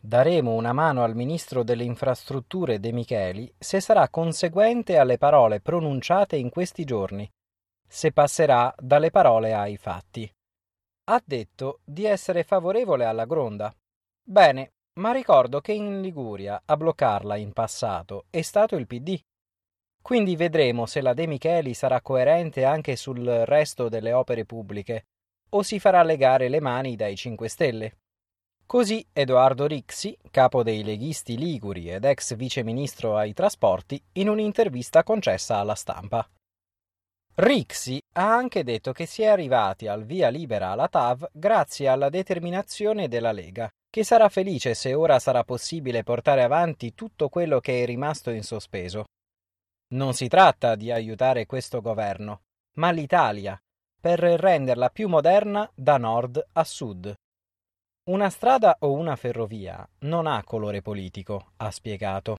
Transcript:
Daremo una mano al ministro delle infrastrutture De Micheli se sarà conseguente alle parole pronunciate in questi giorni, se passerà dalle parole ai fatti. Ha detto di essere favorevole alla Gronda. Bene, ma ricordo che in Liguria a bloccarla in passato è stato il PD. Quindi vedremo se la De Micheli sarà coerente anche sul resto delle opere pubbliche o si farà legare le mani dai 5 Stelle. Così Edoardo Rixi, capo dei leghisti liguri ed ex viceministro ai trasporti, in un'intervista concessa alla Stampa. Rixi ha anche detto che si è arrivati al via libera alla TAV grazie alla determinazione della Lega, che sarà felice se ora sarà possibile portare avanti tutto quello che è rimasto in sospeso. Non si tratta di aiutare questo governo, ma l'Italia, per renderla più moderna da nord a sud. Una strada o una ferrovia non ha colore politico, ha spiegato.